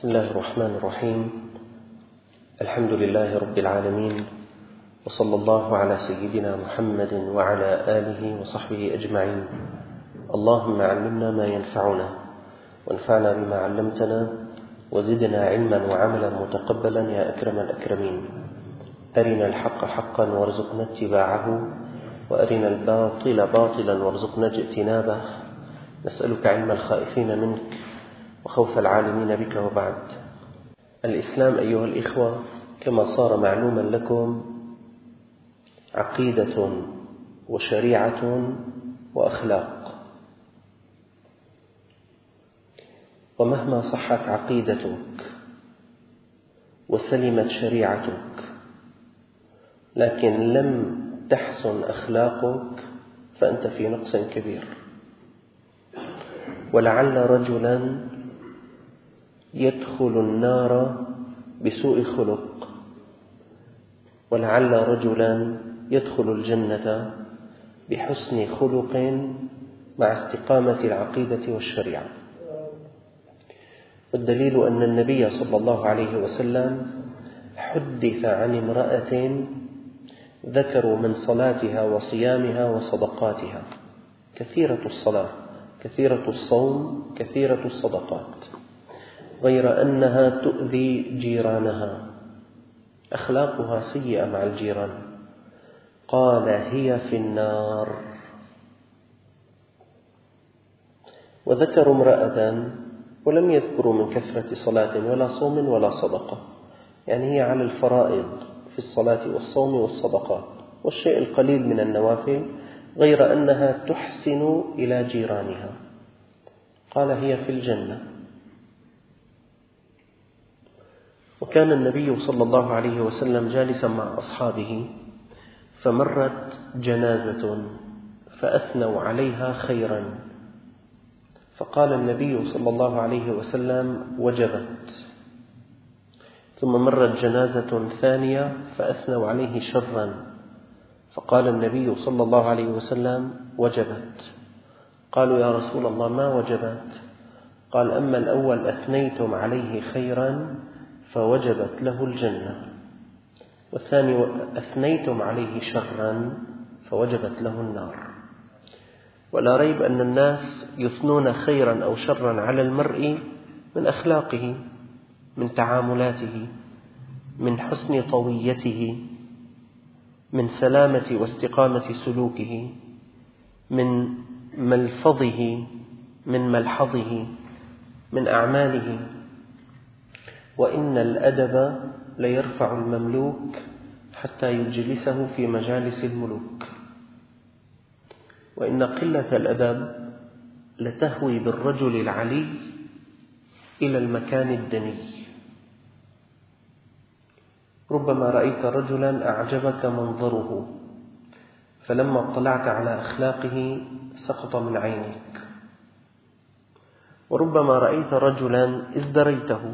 بسم الله الرحمن الرحيم. الحمد لله رب العالمين، وصلى الله على سيدنا محمد وعلى آله وصحبه أجمعين. اللهم علمنا ما ينفعنا وانفعنا بما علمتنا وزدنا علما وعملا متقبلا يا أكرم الأكرمين. أرنا الحق حقا وارزقنا اتباعه، وأرنا الباطل باطلا وارزقنا اجتنابه. نسألك علم الخائفين منك وخوف العالمين بك. وبعد، الإسلام أيها الإخوة كما صار معلوما لكم عقيدة وشريعة وأخلاق، ومهما صحت عقيدتك وسلمت شريعتك لكن لم تحسن أخلاقك فأنت في نقص كبير. ولعل رجلا يدخل النار بسوء خلق، ولعل رجلا يدخل الجنة بحسن خلق مع استقامة العقيدة والشريعة. والدليل أن النبي صلى الله عليه وسلم حدث عن امرأة ذكروا من صلاتها وصيامها وصدقاتها كثيرة الصلاة، كثيرة الصوم، كثيرة الصدقات، غير أنها تؤذي جيرانها، أخلاقها سيئة مع الجيران. قال هي في النار. وذكروا امرأة ولم يذكروا من كثرة صلاة ولا صوم ولا صدقة، يعني هي على الفرائض في الصلاة والصوم والصدقات والشيء القليل من النوافل، غير أنها تحسن إلى جيرانها. قال هي في الجنة. وكان النبي صلى الله عليه وسلم جالسا مع أصحابه فمرت جنازة فأثنوا عليها خيرا، فقال النبي صلى الله عليه وسلم وجبت. ثم مرت جنازة ثانية فأثنوا عليه شرا، فقال النبي صلى الله عليه وسلم وجبت. قالوا يا رسول الله ما وجبت؟ قال أما الأول أثنيتم عليه خيرا فوجبت له الجنة، والثاني أثنيتم عليه شرا فوجبت له النار. ولا ريب أن الناس يثنون خيرا أو شرا على المرء من أخلاقه، من تعاملاته، من حسن طويته، من سلامة واستقامة سلوكه، من ملفظه، من ملحظه، من أعماله. وإن الأدب ليرفع المملوك حتى يجلسه في مجالس الملوك، وإن قلة الأدب لتهوي بالرجل العلي إلى المكان الدني. ربما رأيت رجلا أعجبك منظره، فلما اطلعت على أخلاقه سقط من عينك. وربما رأيت رجلا ازدريته،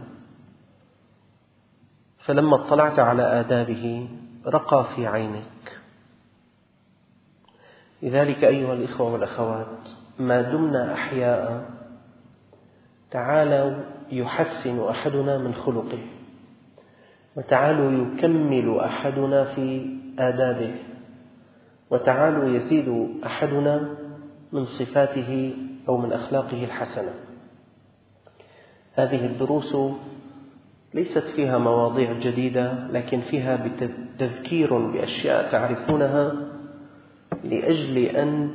فلما اطلعت على آدابه رقى في عينك. لذلك أيها الإخوة والأخوات، ما دمنا أحياء تعالوا يحسن أحدنا من خلقه، وتعالوا يكمل أحدنا في آدابه، وتعالوا يزيد أحدنا من صفاته أو من أخلاقه الحسنة. هذه الدروس ليست فيها مواضيع جديدة، لكن فيها تذكير بأشياء تعرفونها لأجل أن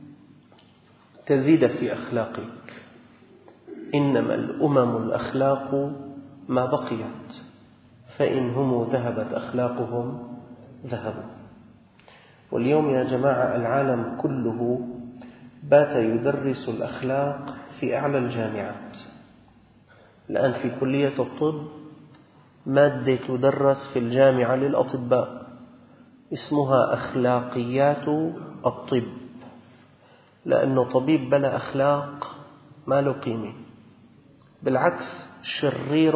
تزيد في أخلاقك. إنما الأمم الأخلاق ما بقيت، فإن هم ذهبت أخلاقهم ذهبوا. واليوم يا جماعة العالم كله بات يدرس الأخلاق في أعلى الجامعات. الآن في كلية الطب مادة تدرس في الجامعة للأطباء اسمها أخلاقيات الطب، لأنه طبيب بلا أخلاق ما له قيمة، بالعكس شرير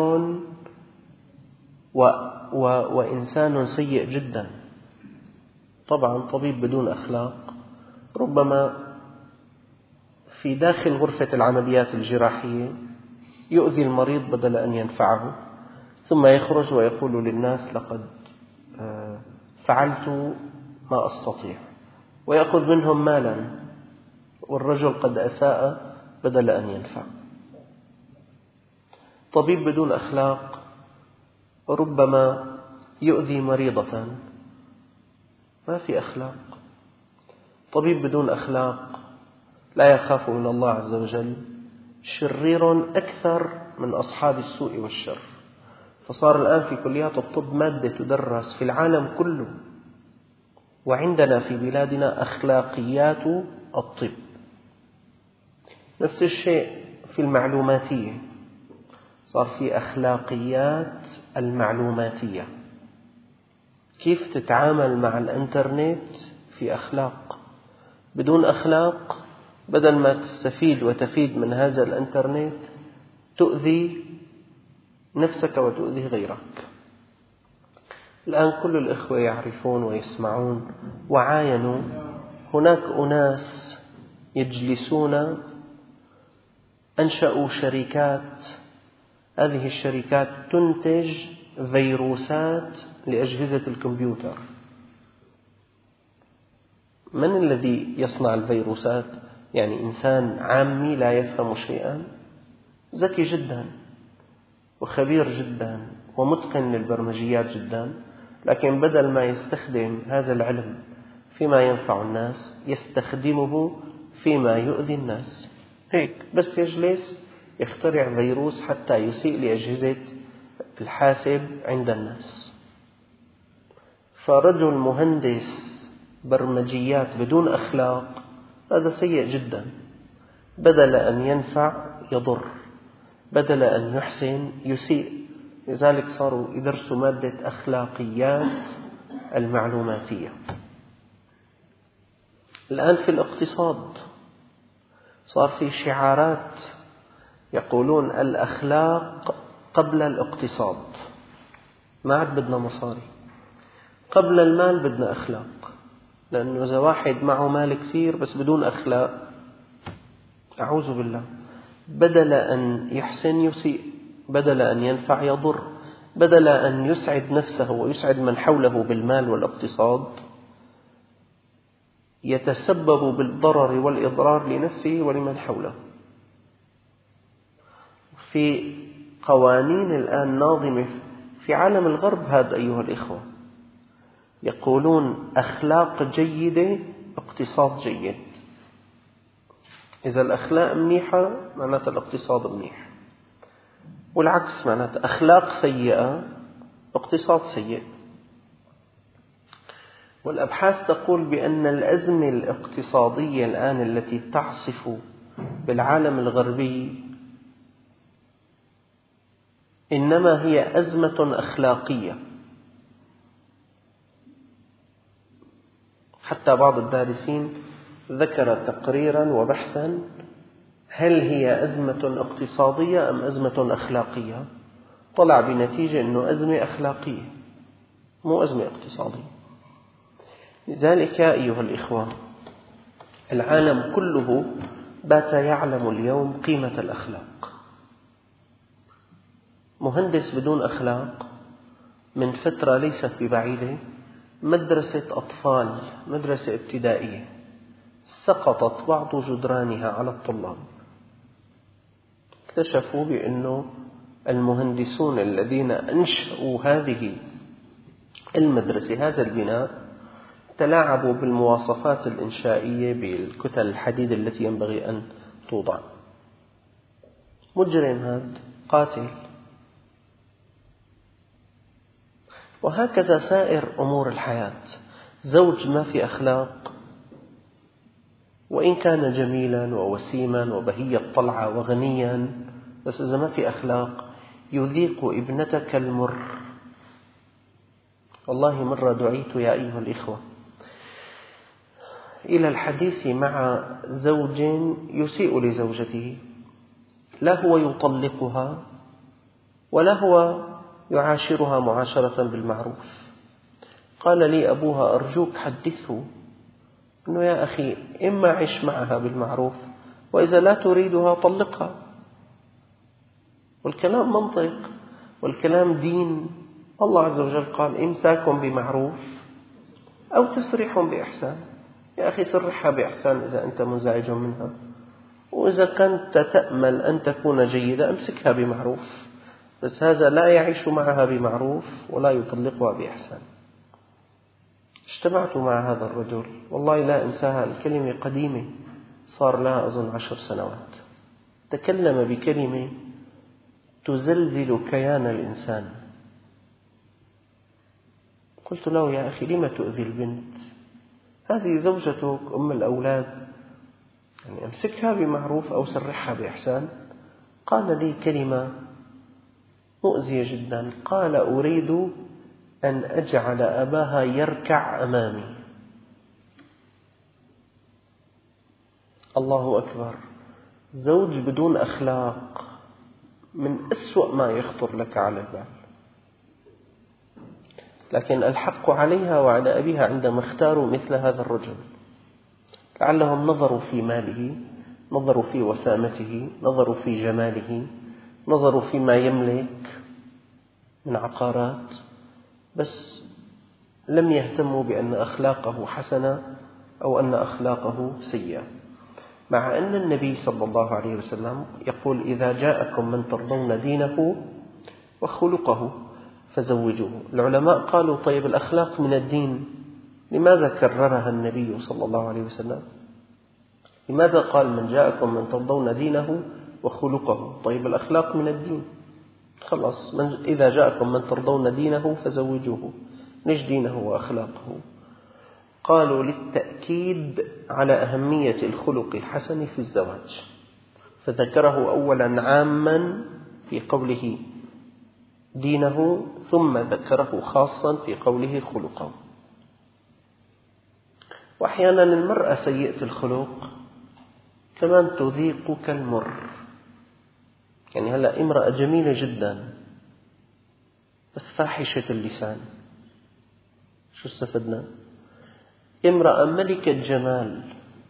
وإنسان سيء جدا. طبعا طبيب بدون أخلاق ربما في داخل غرفة العمليات الجراحية يؤذي المريض بدل أن ينفعه، ثم يخرج ويقول للناس لقد فعلت ما أستطيع، ويأخذ منهم مالا، والرجل قد أساء بدل أن ينفع. طبيب بدون أخلاق ربما يؤذي مريضة، ما في أخلاق. طبيب بدون أخلاق لا يخاف من الله عز وجل شرير أكثر من أصحاب السوء والشر. فصار الآن في كليات الطب مادة تدرس في العالم كله، وعندنا في بلادنا أخلاقيات الطب. نفس الشيء في المعلوماتية، صار في أخلاقيات المعلوماتية، كيف تتعامل مع الإنترنت في أخلاق. بدون أخلاق بدل ما تستفيد وتفيد من هذا الإنترنت تؤذي نفسك وتؤذي غيرك. الآن كل الإخوة يعرفون ويسمعون وعاينوا، هناك أناس يجلسون أنشأوا شركات، هذه الشركات تنتج فيروسات لأجهزة الكمبيوتر. من الذي يصنع الفيروسات؟ يعني إنسان عامي لا يفهم شيئا، ذكي جدا وخبير جدا ومتقن للبرمجيات جدا، لكن بدل ما يستخدم هذا العلم فيما ينفع الناس يستخدمه فيما يؤذي الناس. هيك بس يجلس يخترع فيروس حتى يسيء لأجهزة الحاسب عند الناس. فرجل مهندس برمجيات بدون أخلاق هذا سيء جدا، بدل أن ينفع يضر، بدل أن يحسن يسيء. لذلك صاروا يدرسوا مادة أخلاقيات المعلوماتية. الآن في الاقتصاد صار في شعارات يقولون الأخلاق قبل الاقتصاد. ما عاد بدنا مصاري، قبل المال بدنا أخلاق، لأنه إذا واحد معه مال كثير بس بدون أخلاق أعوذ بالله، بدل أن يحسن يسيء، بدل أن ينفع يضر، بدل أن يسعد نفسه ويسعد من حوله بالمال والاقتصاد يتسبب بالضرر والإضرار لنفسه ولمن حوله. في قوانين الآن ناظمة في عالم الغرب هذا أيها الإخوة، يقولون أخلاق جيدة اقتصاد جيد. إذا الأخلاق منيحة معناتها الاقتصاد منيح، والعكس معناتها أخلاق سيئة اقتصاد سيء. والأبحاث تقول بأن الأزمة الاقتصادية الآن التي تعصف بالعالم الغربي إنما هي أزمة أخلاقية. حتى بعض الدارسين ذكر تقريرا وبحثا هل هي أزمة اقتصادية أم أزمة أخلاقية؟ طلع بنتيجة أنه أزمة أخلاقية مو أزمة اقتصادية. لذلك أيها الإخوة العالم كله بات يعلم اليوم قيمة الأخلاق. مهندس بدون أخلاق من فترة ليست ببعيدة مدرسة أطفال، مدرسة ابتدائية، سقطت بعض جدرانها على الطلاب. اكتشفوا بأنه المهندسون الذين أنشأوا هذه المدرسة هذا البناء تلاعبوا بالمواصفات الإنشائية بالكتل الحديد التي ينبغي أن توضع. مجرم هذا، قاتل. وهكذا سائر أمور الحياة. زوج ما في أخلاق وإن كان جميلا ووسيما وبهي الطلعة وغنيا، بس إذا ما في أخلاق يذيق ابنتك المر. والله مرة دعيت يا أيها الإخوة إلى الحديث مع زوج يسيء لزوجته، لا هو يطلقها ولا هو يعاشرها معاشرة بالمعروف. قال لي أبوها أرجوك حدثه أنه يا أخي إما عش معها بالمعروف، وإذا لا تريدها طلقها. والكلام منطق، والكلام دين. الله عز وجل قال إمساك بمعروف أو تسريح بإحسان. يا أخي سرحها بإحسان إذا أنت منزعج منها، وإذا كنت تأمل أن تكون جيدة أمسكها بمعروف، بس هذا لا يعيش معها بمعروف ولا يطلقها بإحسان. اجتمعت مع هذا الرجل والله لا أنساها، الكلمة قديمة صار لها أظن 10 سنوات. تكلم بكلمة تزلزل كيان الإنسان. قلت له يا أخي لم تؤذي البنت؟ هذه زوجتك أم الأولاد، يعني أمسكها بمعروف أو سرحها بإحسان. قال لي كلمة مؤذية جدا، قال أريد أن أجعل أباها يركع أمامي. الله أكبر! زوج بدون أخلاق من أسوأ ما يخطر لك على البال. لكن الحق عليها وعلى أبيها عندما اختاروا مثل هذا الرجل. لعلهم نظروا في ماله، نظروا في وسامته، نظروا في جماله، نظروا فيما يملك من عقارات، بس لم يهتموا بأن أخلاقه حسنة أو أن أخلاقه سيئة. مع أن النبي صلى الله عليه وسلم يقول إذا جاءكم من ترضون دينه وخلقه فزوجوه. العلماء قالوا طيب الأخلاق من الدين، لماذا كررها النبي صلى الله عليه وسلم؟ لماذا قال من جاءكم من ترضون دينه وخلقه؟ طيب الأخلاق من الدين، خلاص إذا جاءكم من ترضون دينه فزوجوه. ليش دينه وأخلاقه؟ قالوا للتأكيد على أهمية الخلق الحسن في الزواج، فذكره أولا عاما في قوله دينه، ثم ذكره خاصا في قوله خلقه. وأحيانا المرأة سيئة الخلق كمان تذيقك المر. يعني هلأ امرأة جميلة جدا بس فاحشة اللسان، شو استفدنا؟ امرأة ملكة جمال،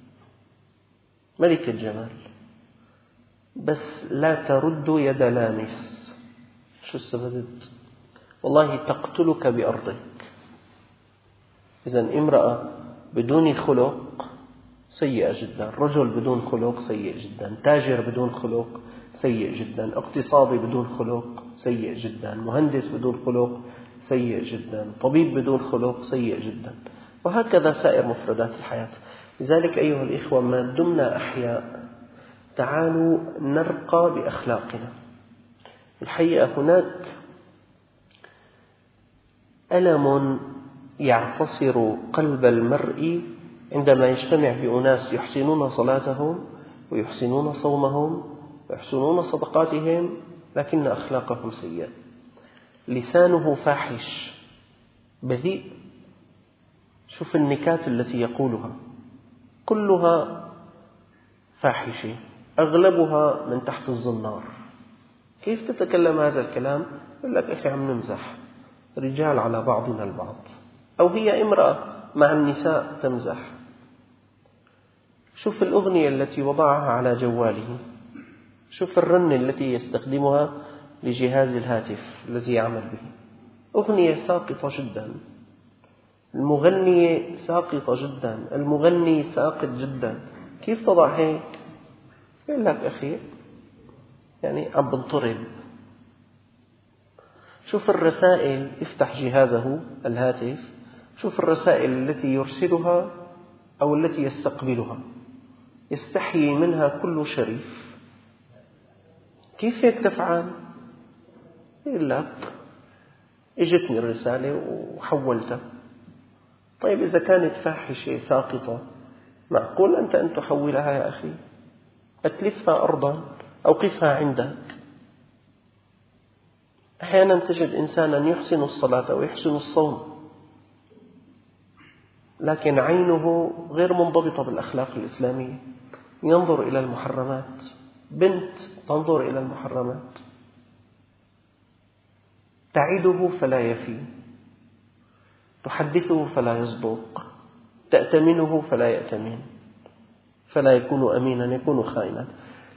ملكة جمال بس لا ترد يد لامس، شو استفدت؟ والله تقتلك بأرضك. إذن امرأة بدون خلق سيئة جدا، رجل بدون خلق سيء جدا، تاجر بدون خلق سيء جدا، اقتصادي بدون خلق سيء جدا، مهندس بدون خلق سيء جدا، طبيب بدون خلق سيء جدا، وهكذا سائر مفردات الحياة. لذلك أيها الإخوة ما دمنا أحياء تعالوا نرقى بأخلاقنا. الحقيقة هناك ألم يعتصر قلب المرء عندما يجتمع بأناس يحسنون صلاتهم ويحسنون صومهم ويحسنون صدقاتهم لكن أخلاقهم سيئة. لسانه فاحش بذيء. شوف النكات التي يقولها كلها فاحشة، أغلبها من تحت الزنار. كيف تتكلم هذا الكلام؟ يقول لك أخي عم نمزح، رجال على بعضنا البعض، أو هي امرأة مع النساء تمزح. شوف الأغنية التي وضعها على جواله، شوف الرنة التي يستخدمها لجهاز الهاتف الذي يعمل به، أغنية ساقطة جدا، المغنية ساقطة جدا، المغني ساقط جدا. كيف تضع هيك؟ يقول لك أخي يعني عم بنطرب. شوف الرسائل، افتح جهازه الهاتف، شوف الرسائل التي يرسلها أو التي يستقبلها، يستحيي منها كل شريف. كيف هيك تفعل؟ يقول لك اجتني الرسالة وحولتها. طيب إذا كانت فاحشة ساقطة معقول أنت أن تحولها يا أخي؟ أتلفها أرضا، أوقفها عندك. أحيانا تجد إنسانا يحسن الصلاة ويحسن الصوم لكن عينه غير منضبطة بالأخلاق الإسلامية، ينظر إلى المحرمات. بنت تنظر إلى المحرمات، تعده فلا يفي، تحدثه فلا يصدق، تأتمنه فلا يأتمن، فلا يكون أمينا يكون خائنا.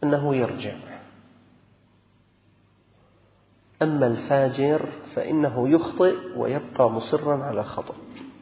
أنه يرجع. أما الفاجر فإنه يخطئ ويبقى مصرا على الخطأ،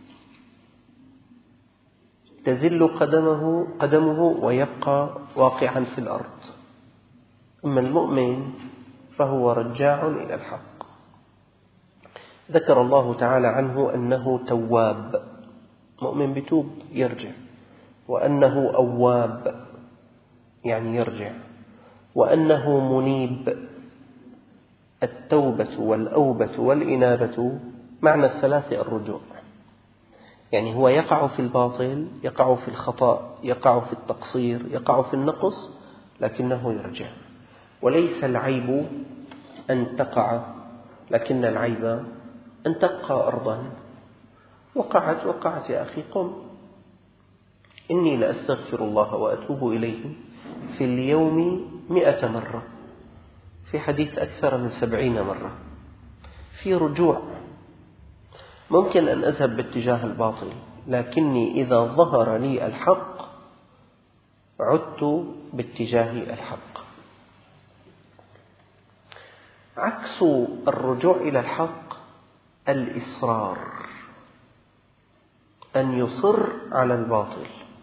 تزل قدمه ويبقى واقعا في الأرض. أما المؤمن فهو رجاع إلى الحق. ذكر الله تعالى عنه أنه تواب، مؤمن بتوب يرجع، وأنه أواب يعني يرجع، وأنه منيب. التوبة والأوبة والإنابة معنى الثلاثة الرجوع، يعني هو يقع في الباطل، يقع في الخطأ، يقع في التقصير، يقع في النقص، لكنه يرجع. وليس العيب أن تقع، لكن العيب أن تبقى أرضا. وقعت يا أخي، قم. إني لأستغفر الله وأتوب إليه في اليوم 100 مرة، في حديث أكثر من 70 مرة. في رجوع. ممكن أن أذهب باتجاه الباطل، لكني إذا ظهر لي الحق عدت باتجاه الحق. عكس الرجوع إلى الحق الإصرار، أن يصر على الباطل،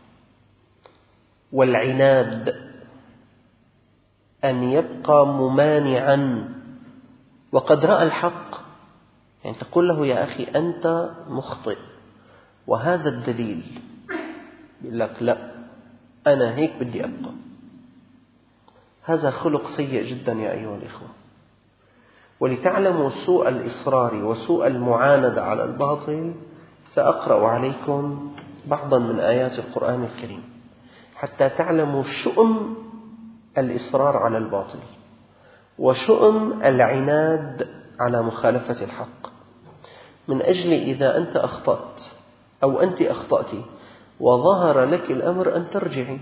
والعناد أن يبقى ممانعا وقد رأى الحق. يعني تقول له يا أخي أنت مخطئ وهذا الدليل، يقول لك لا أنا هيك بدي أبقى. هذا خلق سيء جدا يا أيها الإخوة. ولتعلموا سوء الإصرار وسوء المعاندة على الباطل سأقرأ عليكم بعضا من آيات القرآن الكريم حتى تعلموا شؤم الإصرار على الباطل وشؤم العناد على مخالفة الحق. من أجل إذا أنت أخطأت أو أنت أخطأت وظهر لك الأمر أن ترجعي.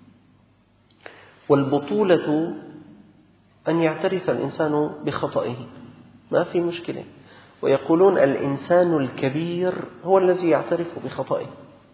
والبطولة أن يعترف الإنسان بخطئه، ما في مشكلة. ويقولون الإنسان الكبير هو الذي يعترف بخطئه.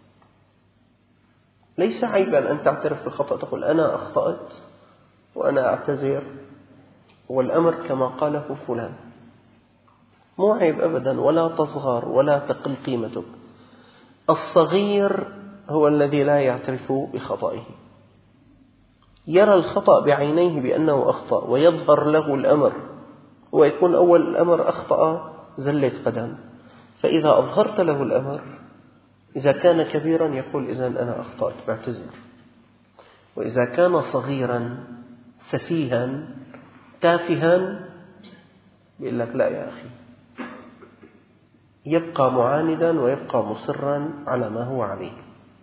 ليس عيبا أن تعترف بخطأ، تقول أنا أخطأت وأنا أعتذر والأمر كما قاله فلان، مو عيب أبدا، ولا تصغر ولا تقل قيمتك. الصغير هو الذي لا يعترف بخطئه، يرى الخطأ بعينيه بأنه أخطأ ويظهر له الأمر، ويكون أول الأمر أخطأ زلت قدم. فإذا أظهرت له الأمر إذا كان كبيرا يقول إذن أنا أخطأت بعتذر، وإذا كان صغيرا سفيها تافها يقول لك لا يا أخي، يبقى معاندا ويبقى مصرا على ما هو عليه.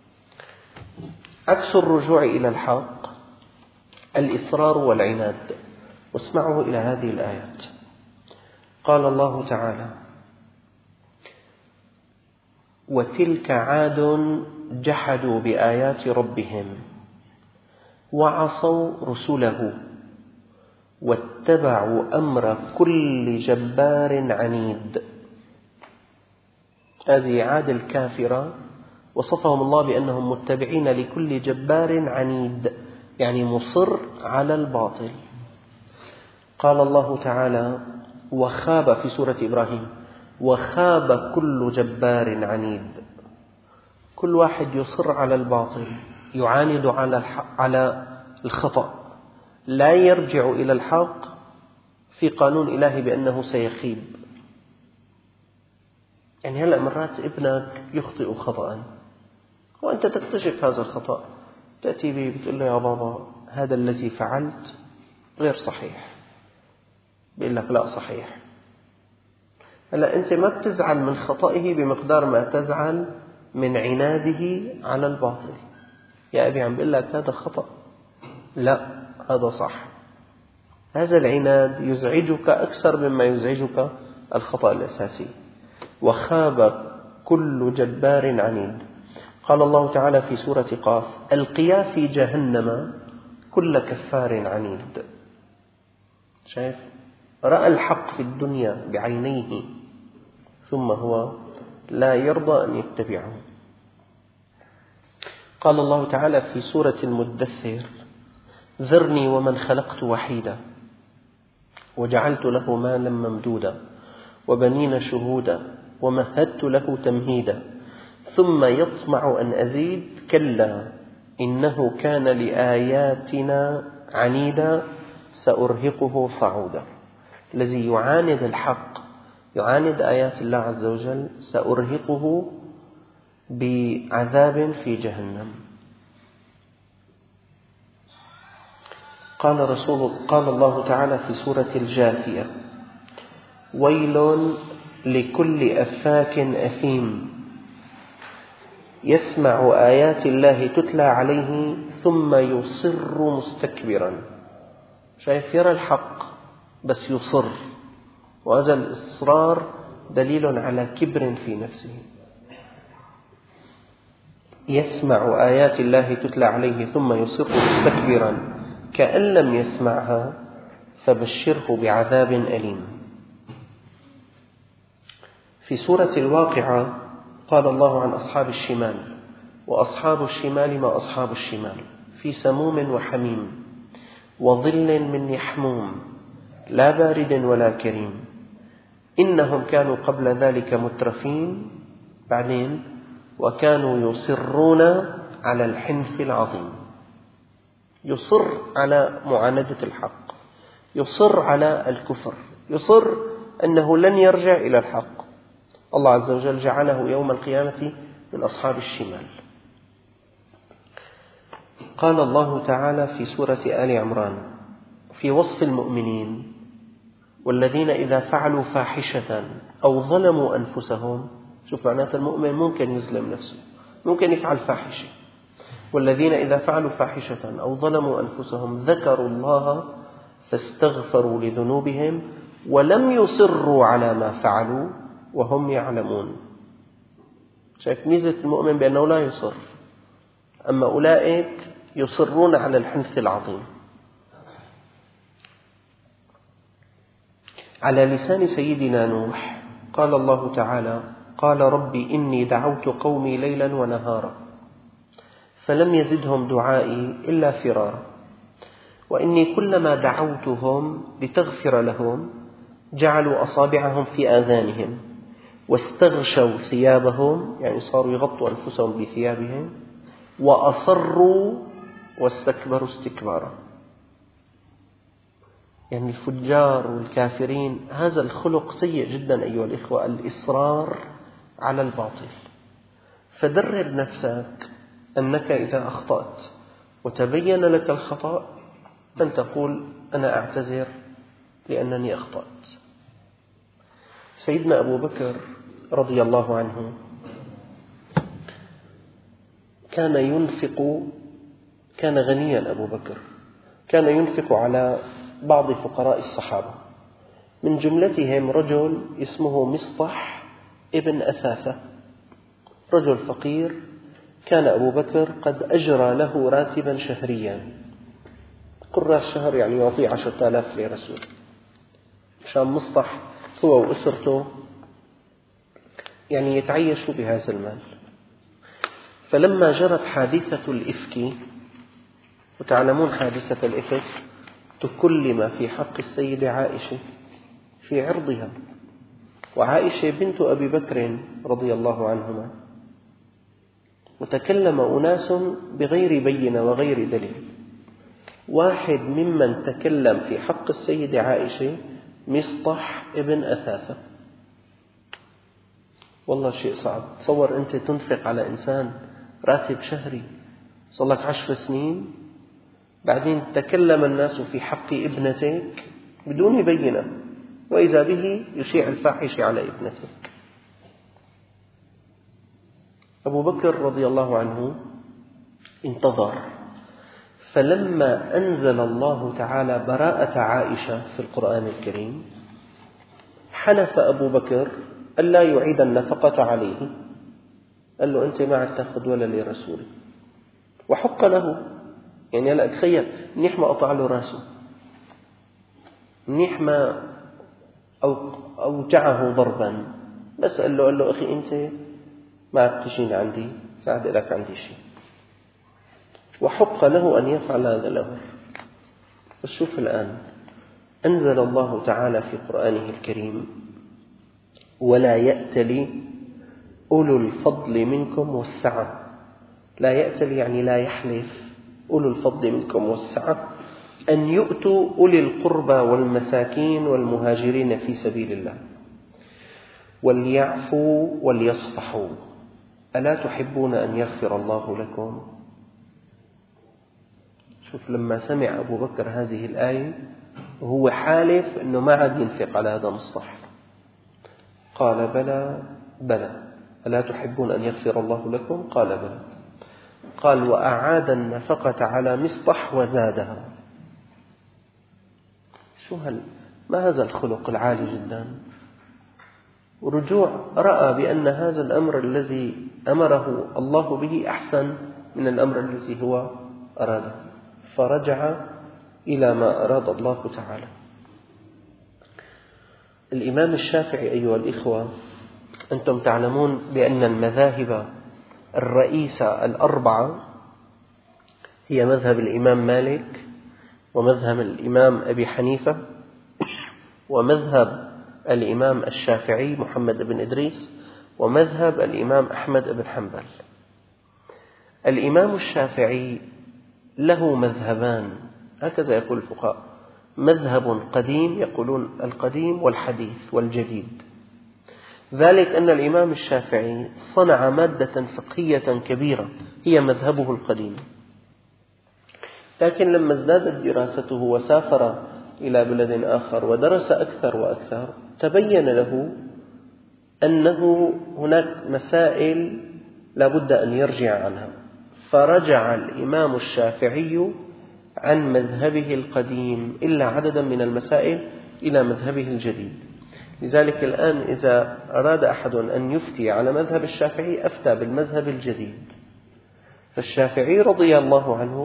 عكس الرجوع إلى الحق الإصرار والعناد. واسمعوا إلى هذه الآيات. قال الله تعالى: وتلك عاد جحدوا بآيات ربهم وعصوا رسله واتبعوا أمر كل جبار عنيد. هذه عاد الكافرة وصفهم الله بأنهم متبعين لكل جبار عنيد، يعني مصر على الباطل. قال الله تعالى: وخاب في سورة إبراهيم: وخاب كل جبار عنيد. كل واحد يصر على الباطل، يعاند على الخطأ، لا يرجع إلى الحق، في قانون إلهي بأنه سيخيب. يعني هلأ مرات ابنك يخطئ خطأ وأنت تكتشف هذا الخطأ، تأتي به بتقول له: يا بابا هذا الذي فعلت غير صحيح. بيقول لك: لا صحيح. هلأ أنت ما بتزعل من خطئه بمقدار ما تزعل من عناده على الباطل. يا أبي عم بيقول لك هذا خطأ، لا هذا صح. هذا العناد يزعجك أكثر مما يزعجك الخطأ الأساسي. وخاب كل جبار عنيد. قال الله تعالى في سورة قاف: ألقيا في جهنم كل كفار عنيد. شايف؟ رأى الحق في الدنيا بعينيه ثم هو لا يرضى أن يتبعه. قال الله تعالى في سورة المدثر: ذرني ومن خلقت وحيدا وجعلت له مالا ممدودا وبنين شهودا ومهدت له تمهيدا ثم يطمع أن أزيد كلا إنه كان لآياتنا عنيدا سأرهقه صعودا. الذي يعاند الحق، يعاند آيات الله عز وجل، سأرهقه بعذاب في جهنم. قال الله تعالى في سورة الجاثية: ويل لكل أفاك أثيم يسمع آيات الله تتلى عليه ثم يصر مستكبرا. شايف، يرى الحق بس يصر، وهذا الإصرار دليل على كبر في نفسه. يسمع آيات الله تتلى عليه ثم يصر مستكبرا كأن لم يسمعها فبشره بعذاب أليم. في سورة الواقعة قال الله عن أصحاب الشمال: وأصحاب الشمال ما أصحاب الشمال في سموم وحميم وظل من يحموم لا بارد ولا كريم إنهم كانوا قبل ذلك مترفين. بعدين: وكانوا يصرون على الحنث العظيم. يصر على معاندة الحق، يصر على الكفر، يصر أنه لن يرجع إلى الحق. الله عز وجل جعله يوم القيامة من أصحاب الشمال. قال الله تعالى في سورة آل عمران في وصف المؤمنين: والذين إذا فعلوا فاحشة أو ظلموا أنفسهم. شوف معناته، المؤمن ممكن يظلم نفسه، ممكن يفعل فاحشة. والذين إذا فعلوا فاحشة أو ظلموا أنفسهم ذكروا الله فاستغفروا لذنوبهم ولم يصروا على ما فعلوا وهم يعلمون. شايف ميزة المؤمن بأنه لا يصر، أما أولئك يصرون على الحنث العظيم. على لسان سيدنا نوح قال الله تعالى: قال رب إني دعوت قومي ليلا ونهارا فلم يزدهم دعائي إلا فرارا وإني كلما دعوتهم لتغفر لهم جعلوا أصابعهم في آذانهم واستغشوا ثيابهم، يعني صاروا يغطوا أنفسهم بثيابهم، وأصروا واستكبروا استكبارا. يعني الفجار والكافرين هذا الخلق سيء جدا أيها الإخوة، الإصرار على الباطل. فدرب نفسك أنك إذا أخطأت وتبين لك الخطأ أن تقول: أنا أعتذر لأنني أخطأت. سيدنا أبو بكر رضي الله عنه كان غنيا. أبو بكر كان ينفق على بعض فقراء الصحابة، من جملتهم رجل اسمه مصطح ابن أثاثة، رجل فقير. كان أبو بكر قد أجرى له راتبا شهريا، كل رأس شهر يعني يعطيه 10,000 ليرة سورية، عشان مصطح هو وأسرته يعني يتعيشوا بهذا المال. فلما جرت حادثة الإفك، وتعلمون حادثة الإفك تكلم في حق السيدة عائشة في عرضها، وعائشة بنت أبي بكر رضي الله عنهما، وتكلم أناس بغير بينة وغير دليل. واحد ممن تكلم في حق السيدة عائشة مصطح ابن أثاثة. والله شيء صعب. تصور أنت تنفق على إنسان راتب شهري صار لك 10 سنين، بعدين تكلم الناس في حق ابنتك بدون بينة، وإذا به يشيع الفاحشة على ابنتك. أبو بكر رضي الله عنه انتظر، فلما أنزل الله تعالى براءة عائشة في القرآن الكريم حلف أبو بكر ألا يعيد النفقة عليه. قال له: أنت ما عاد تأخذ ولا لرسولي. وحق له، يعني هلا تخيل، منيح ما قطع له راسه، منيح ما أوجعه ضربا، بس قال له: أخي أنت ما عاد تجين عندي، ما عاد لك عندي شيء. وحق له أن يفعل هذا الأمر. وشوف الآن أنزل الله تعالى في قرآنه الكريم: ولا يأتل أولو الفضل منكم والسعة. لا يأتل يعني لا يحلف، أولو الفضل منكم والسعة أن يؤتوا أولي القربى والمساكين والمهاجرين في سبيل الله وليعفوا وليصفحوا ألا تحبون أن يغفر الله لكم؟ شوف، لما سمع أبو بكر هذه الآية وهو حالف أنه ما عاد ينفق على هذا مصطح، قال: بلى بلى، ألا تحبون أن يغفر الله لكم؟ قال: بلى. قال: وأعاد النفقة على مصطح وزادها. ما هذا الخلق العالي جدا؟ ورجوع رأى بأن هذا الأمر الذي أمره الله به أحسن من الأمر الذي هو أراده، فرجع إلى ما أراد الله تعالى. الإمام الشافعي أيها الإخوة، أنتم تعلمون بأن المذاهب الرئيسة الأربعة هي مذهب الإمام مالك، ومذهب الإمام أبي حنيفة، ومذهب الإمام الشافعي محمد بن إدريس، ومذهب الإمام أحمد بن حنبل. الإمام الشافعي له مذهبان، هكذا يقول الفقهاء: مذهب قديم، يقولون القديم والحديث والجديد. ذلك أن الإمام الشافعي صنع مادة فقهية كبيرة هي مذهبه القديم، لكن لما ازدادت دراسته وسافر إلى بلد آخر ودرس أكثر وأكثر، تبين له أنه هناك مسائل لا بد أن يرجع عنها، فرجع الإمام الشافعي عن مذهبه القديم إلا عددا من المسائل إلى مذهبه الجديد. لذلك الآن إذا أراد أحد أن يفتي على مذهب الشافعي أفتى بالمذهب الجديد. فالشافعي رضي الله عنه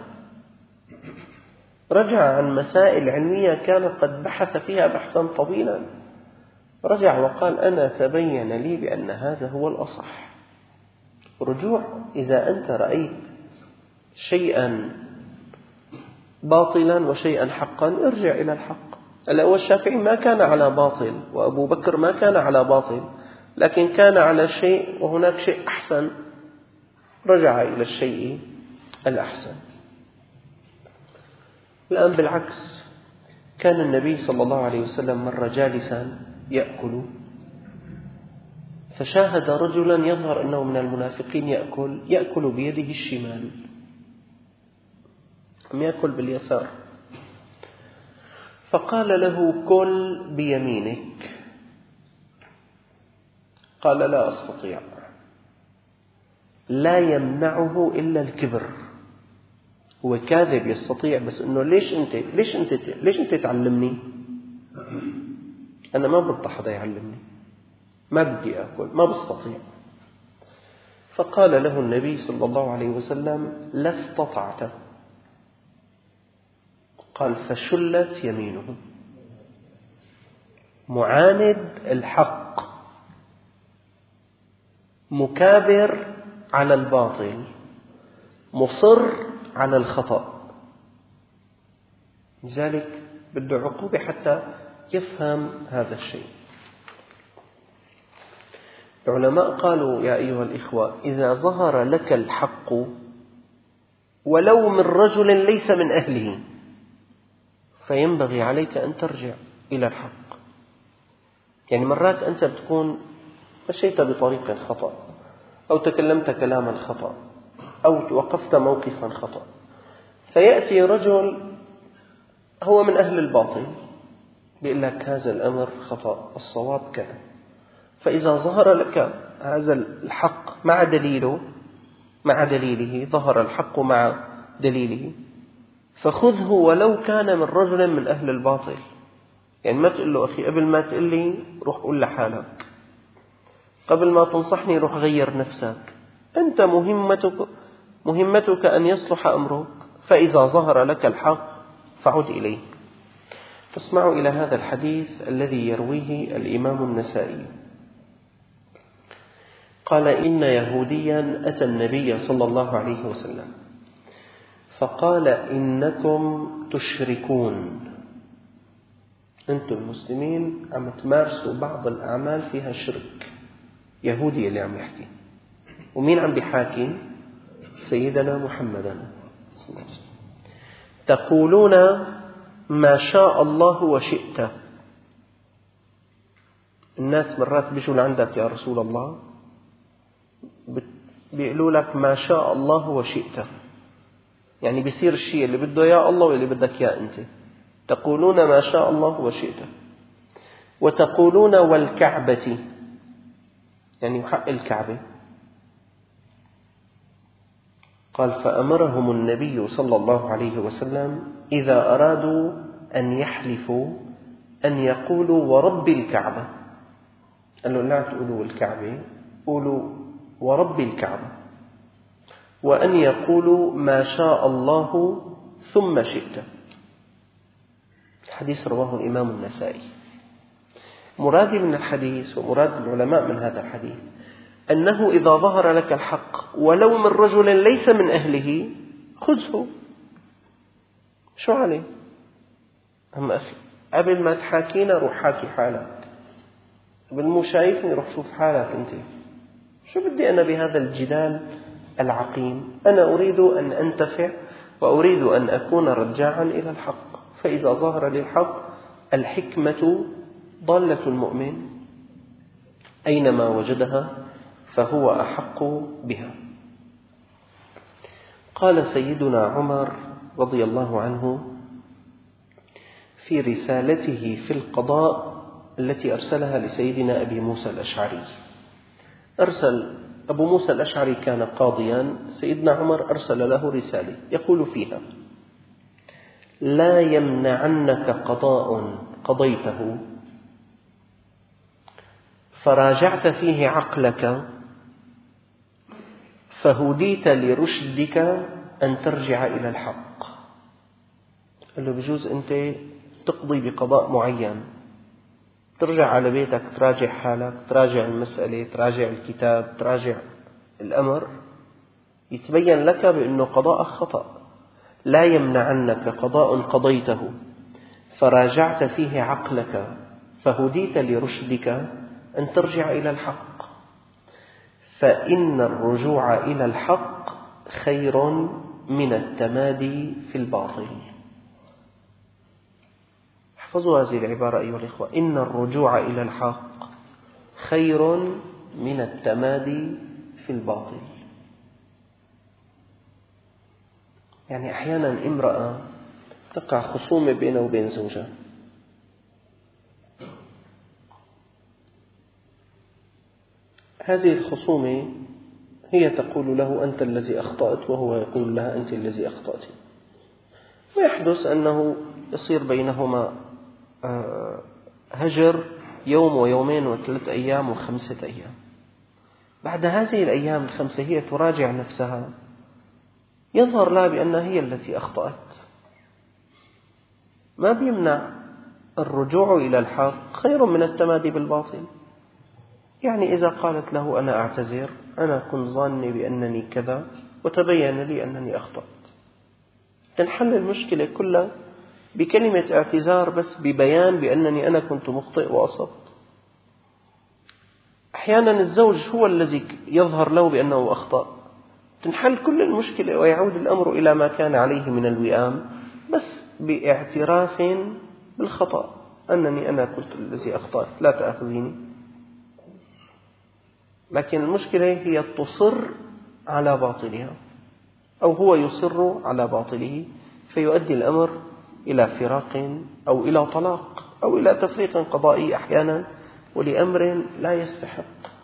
رجع عن مسائل علمية كان قد بحث فيها بحثا طويلا، رجع وقال: أنا تبين لي بأن هذا هو الأصح. رجوع، إذا أنت رأيت شيئا باطلا وشيئا حقا ارجع إلى الحق. الشافعي ما كان على باطل، وأبو بكر ما كان على باطل، لكن كان على شيء وهناك شيء أحسن، رجع إلى الشيء الأحسن. الآن بالعكس، كان النبي صلى الله عليه وسلم مرة جالسا يأكل، فشاهد رجلا يظهر أنه من المنافقين يأكل بيده الشمال، يأكل باليسار، فقال له: كل بيمينك. قال: لا أستطيع. لا يمنعه إلا الكبر. هو كاذب يستطيع، بس إنه ليش أنت تعلمني؟ أنا ما بدي حدا يعلمني، ما بدي أكل، ما بستطيع. فقال له النبي صلى الله عليه وسلم: لا استطعت. قال: فشلت يمينه. معاند الحق، مكابر على الباطل، مصر على الخطأ. لذلك بده عقوبة حتى يفهم هذا الشيء. العلماء قالوا: يا أيها الإخوة، إذا ظهر لك الحق ولو من رجل ليس من أهله، فينبغي عليك أن ترجع إلى الحق. يعني مرات أنت بتكون مشيت بطريق خطأ، أو تكلمت كلاما خطأ، أو وقفت موقفا خطأ، فيأتي رجل هو من أهل الباطل بيقول لك: هذا الأمر خطأ، الصواب كذا. فإذا ظهر لك هذا الحق مع دليله، ظهر الحق مع دليله، فخذه ولو كان من رجل من أهل الباطل. يعني ما تقول له: أخي قبل ما تقول لي روح قول لحالك، قبل ما تنصحني روح غير نفسك. أنت مهمتك أن يصلح أمرك، فإذا ظهر لك الحق فعد إليه. فاسمعوا إلى هذا الحديث الذي يرويه الإمام النسائي. قال: إن يهوديا أتى النبي صلى الله عليه وسلم فقال: إنكم تشركون، أنتم المسلمين عم تمارسوا بعض الأعمال فيها شرك. يهودي اللي عم يحكي، ومين عم بيحاكي؟ سيدنا محمدا صلى الله عليه وسلم. تقولون ما شاء الله وشئت. الناس مرات بيجوا لعندك يا رسول الله بيقولوا لك ما شاء الله وشئت، يعني بيصير الشيء اللي بده يا الله واللي بدك يا أنت. تقولون ما شاء الله وشئت. وتقولون والكعبة، يعني حق الكعبة. قال: فأمرهم النبي صلى الله عليه وسلم إذا أرادوا أن يحلفوا أن يقولوا ورب الكعبة. قال له: لا تقولوا الكعبة، قولوا ورب الكعبة. وأن يقولوا ما شاء الله ثم شئت. الحديث رواه الإمام النسائي. مرادي من الحديث ومراد العلماء من هذا الحديث أنه إذا ظهر لك الحق ولو من رجل ليس من أهله خذه. شو عليه؟ أما أخي، قبل ما تحاكينا روح حاكي حالك، قبل مو شايفني روح شوف حالك أنت. شو بدي أنا بهذا الجدال العقيم؟ أنا أريد أن أنتفع وأريد أن أكون رجاعا إلى الحق. فإذا ظهر لي الحق، الحكمة ضالة المؤمن، أينما وجدها فهو أحق بها. قال سيدنا عمر رضي الله عنه في رسالته في القضاء التي أرسلها لسيدنا أبي موسى الأشعري. أرسل أبو موسى الأشعري كان قاضيا، سيدنا عمر أرسل له رسالة يقول فيها: لا يمنعنك قضاء قضيته فراجعت فيه عقلك فهديت لرشدك أن ترجع إلى الحق. قال له: بجوز أنت تقضي بقضاء معين، ترجع على بيتك تراجع حالك، تراجع المسألة، تراجع الكتاب، تراجع الأمر، يتبين لك بأنه قضاء خطأ. لا يمنعنك قضاء قضيته فراجعت فيه عقلك فهديت لرشدك أن ترجع إلى الحق، فإن الرجوع إلى الحق خير من التمادي في الباطل. احفظوا هذه العبارة أيها الإخوة: إن الرجوع إلى الحق خير من التمادي في الباطل. يعني أحيانا امرأة تقع خصومة بينها وبين زوجها، هذه الخصومة هي تقول له أنت الذي أخطأت، وهو يقول لها أنت الذي أخطأت، ويحدث أنه يصير بينهما هجر يوم ويومين وثلاث أيام وخمسة أيام. بعد هذه الأيام الخمسة هي تراجع نفسها، يظهر لها بأنها هي التي أخطأت. ما بيمنع الرجوع إلى الحق خير من التمادي بالباطل. يعني إذا قالت له أنا أعتذر، أنا كنت ظاني بأنني كذا وتبين لي أنني أخطأت، تنحل المشكلة كلها بكلمة اعتذار، بس ببيان بأنني أنا كنت مخطئ وأصبت. أحيانا الزوج هو الذي يظهر له بأنه أخطأ، تنحل كل المشكلة ويعود الأمر إلى ما كان عليه من الوئام، بس باعتراف بالخطأ، أنني أنا كنت الذي أخطأت، لا تأخذيني. لكن المشكلة هي تصر على باطلها، أو هو يصر على باطله، فيؤدي الأمر إلى فراق أو إلى طلاق أو إلى تفريق قضائي أحيانا، ولأمر لا يستحق.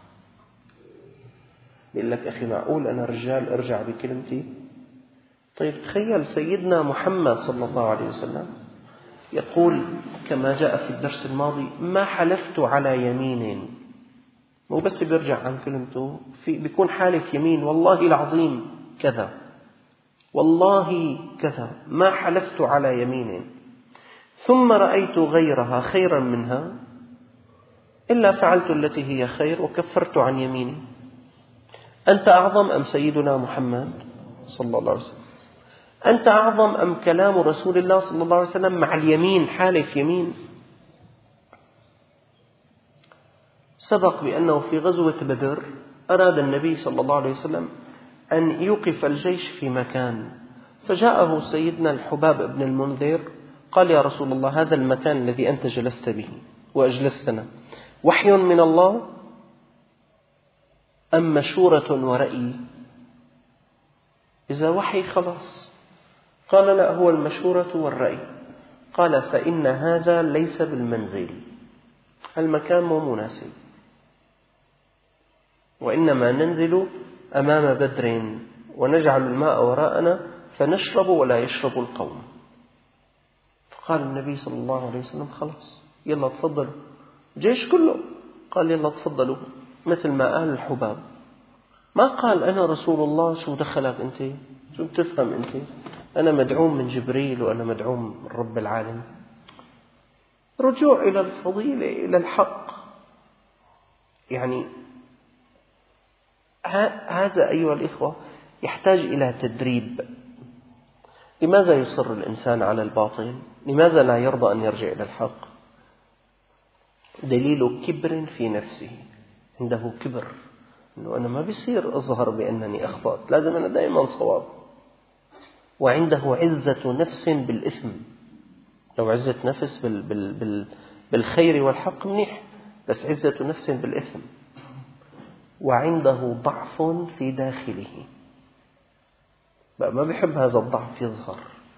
يقول لك أخي معقول أنا رجال أرجع بكلمتي؟ طيب تخيل سيدنا محمد صلى الله عليه وسلم يقول كما جاء في الدرس الماضي: ما حلفت على يمين. مو بس بيرجع عن كلمته، بيكون حالف يمين، والله العظيم كذا، والله كذا، ما حلفت على يمين ثم رأيت غيرها خيرا منها إلا فعلت التي هي خير وكفرت عن يميني. أنت أعظم أم سيدنا محمد صلى الله عليه وسلم؟ أنت أعظم أم كلام رسول الله صلى الله عليه وسلم مع اليمين، حالف يمين؟ سبق بأنه في غزوة بدر أراد النبي صلى الله عليه وسلم أن يوقف الجيش في مكان، فجاءه سيدنا الحباب بن المنذر قال: يا رسول الله، هذا المكان الذي أنت جلست به وأجلستنا وحي من الله أم مشورة ورأي؟ إذا وحي خلاص. قال: لا، هو المشورة والرأي. قال: فإن هذا ليس بالمنزل، المكان مو مناسب، وإنما ننزل أمام بدر ونجعل الماء وراءنا فنشرب ولا يشرب القوم. فقال النبي صلى الله عليه وسلم: خلاص، يلا تفضلوا. جيش كله قال: يلا تفضلوا، مثل ما قال الحباب. ما قال: أنا رسول الله، شو دخلك أنت؟ شو بتفهم أنت؟ أنا مدعوم من جبريل وأنا مدعوم من رب العالمين. رجوع إلى الفضيلة، إلى الحق. يعني هذا أيها الإخوة يحتاج إلى تدريب. لماذا يصر الإنسان على الباطل؟ لماذا لا يرضى أن يرجع إلى الحق؟ دليل كبر في نفسه، عنده كبر، أنه أنا ما بيصير أظهر بأنني أخطأت، لازم أنا دائما صواب. وعنده عزة نفس بالإثم. لو عزة نفس بالخير والحق منيح، بس عزة نفس بالإثم. وعنده ضعف في داخله، بقى ما بيحب هذا الضعف يظهر.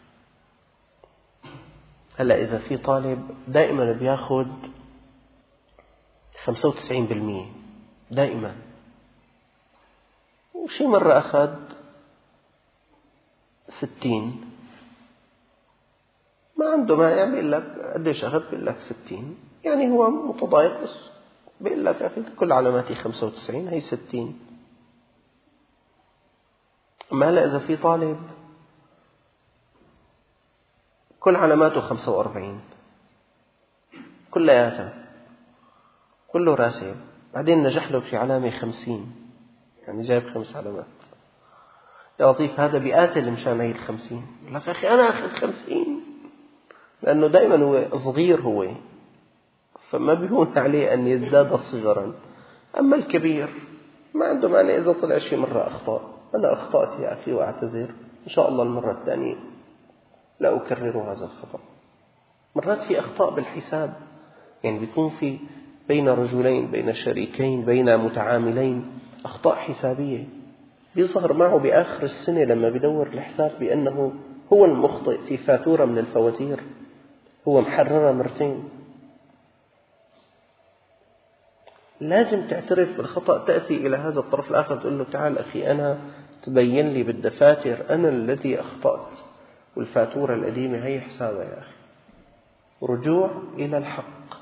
هلأ إذا في طالب دائما بياخد 95% دائما، وشي مرة أخذ 60، ما عنده مانع، بيقول لك قديش أخذ؟ بيقول لك 60. يعني هو متضايق، بس بيقول لك أخذ كل علاماتي 95، هي 60. أما هلأ إذا في طالب كل علاماته 45 كلياتها، كله راسب، بعدين نجح له في علامة 50، يعني جايب 5 علامات. يا لطيف، هذا بيقاتل مشان هي 50. يقول لك: أخي أنا أخذ 50، لأنه دائما هو صغير، هو فما بيهون عليه أن يزداد صغرا. أما الكبير ما عنده مانع إذا طلع شيء مرة أخطأ: أنا أخطأت يا أخي وأعتذر، إن شاء الله المرة الثانية لا أكرر هذا الخطأ. مرات في أخطاء بالحساب، يعني بيكون في بين رجلين، بين شريكين، بين متعاملين أخطاء حسابية، بيظهر معه بآخر السنة لما بيدور الحساب بأنه هو المخطئ في فاتورة من الفواتير، هو محررها مرتين. لازم تعترف بالخطأ، تأتي إلى هذا الطرف الآخر تقول له: تعال أخي، أنا تبين لي بالدفاتر أنا الذي أخطأت، والفاتورة القديمة هي حسابها يا أخي. رجوع إلى الحق.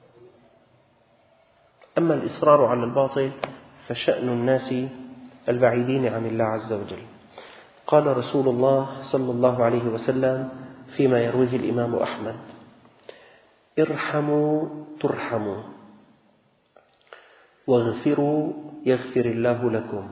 أما الإصرار على الباطل فشأن الناس البعيدين عن الله عز وجل. قال رسول الله صلى الله عليه وسلم فيما يرويه الإمام أحمد: ارحموا ترحموا، واغفروا يغفر الله لكم،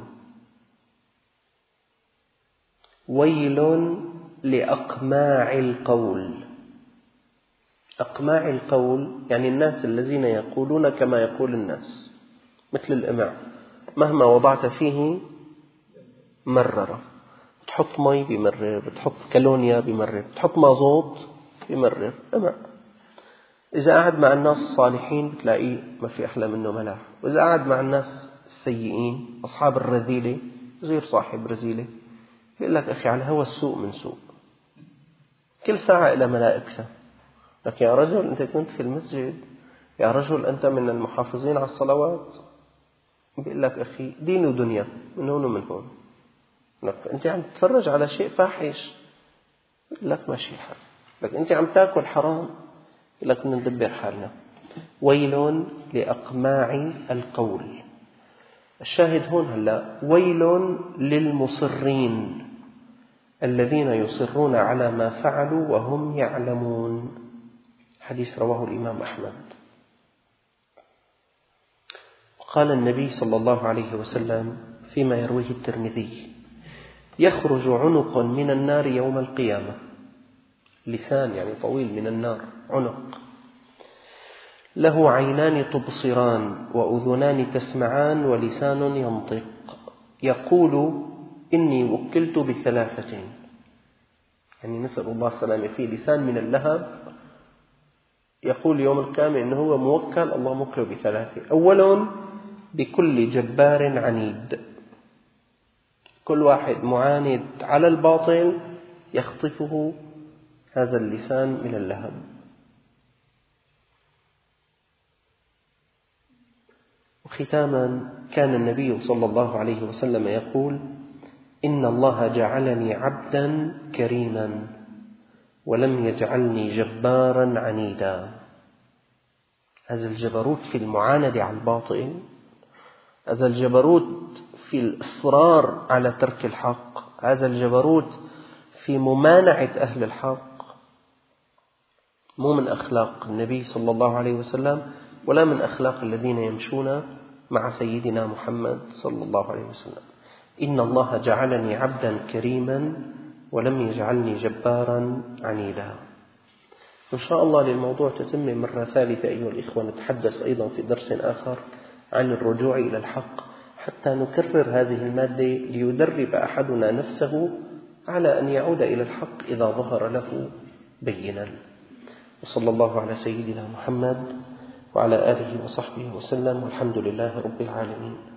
ويل لأقماع القول. أقماع القول يعني الناس الذين يقولون كما يقول الناس، مثل الإمع، مهما وضعت فيه مرر. بتحط مي بمرر، بتحط كالونيا بمرر، بتحط مازوت بمرر. إمع إذا قعد مع الناس الصالحين بتلاقيه ما في أحلى منه ملاح، وإذا قعد مع الناس السيئين أصحاب الرذيلة غير صاحب رذيلة. بيقول لك: أخي، على هوى السوء من سوء، كل ساعة إلى ملائكته. لك يا رجل أنت كنت في المسجد، يا رجل أنت من المحافظين على الصلوات. بيقول لك: أخي، دين ودنيا من هون ومن هون. لك أنت عم تتفرج على شيء فاحش، بيقول لك: ماشي حال. لك أنت عم تأكل حرام، بيقول لك: ندبر حالنا. ويل لأقماع القول. الشاهد هون هلا: ويل للمصرين الذين يصرون على ما فعلوا وهم يعلمون. حديث رواه الإمام أحمد. قال النبي صلى الله عليه وسلم فيما يرويه الترمذي: يخرج عنق من النار يوم القيامة. لسان يعني طويل من النار، عنق. له عينان تبصران وأذنان تسمعان ولسان ينطق. يقول إني وكلت بثلاثة، يعني نسأل الله السلامة. في لسان من اللهب يقول يوم القيامة إنه هو موكل، الله موكله بثلاثة. أولا بكل جبار عنيد، كل واحد معاند على الباطل يخطفه هذا اللسان من اللهب. وختاما، كان النبي صلى الله عليه وسلم يقول: إن الله جعلني عبدا كريما ولم يجعلني جبارا عنيدا. هذا الجبروت في المعاندة على الباطل، هذا الجبروت في الإصرار على ترك الحق، هذا الجبروت في ممانعة أهل الحق، مو من أخلاق النبي صلى الله عليه وسلم ولا من أخلاق الذين يمشون مع سيدنا محمد صلى الله عليه وسلم. إن الله جعلني عبدا كريما ولم يجعلني جبارا عنيدا. إن شاء الله للموضوع تتم مرة ثالثة أيها الإخوة. نتحدث أيضا في درس آخر عن الرجوع إلى الحق، حتى نكرر هذه المادة ليدرب أحدنا نفسه على أن يعود إلى الحق إذا ظهر له بينا. وصلى الله على سيدنا محمد وعلى آله وصحبه وسلم، والحمد لله رب العالمين.